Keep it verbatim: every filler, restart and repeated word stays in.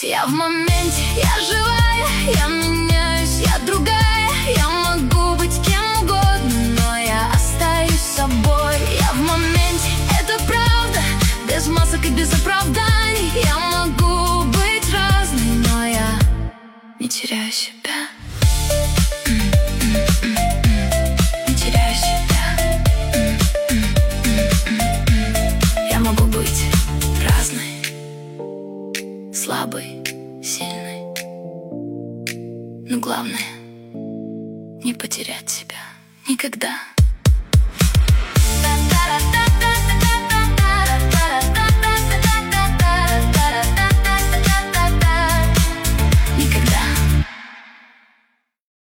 Я в моменте, я живая, я меняюсь, я другая. Я могу быть кем угодно, но я остаюсь собой. Я в моменте, это правда, без масок и без оправданий. Я могу быть разной, но я не теряю себя. Не теряю себя. Я могу быть разной, слабой, сильной, но главное — не потерять себя никогда.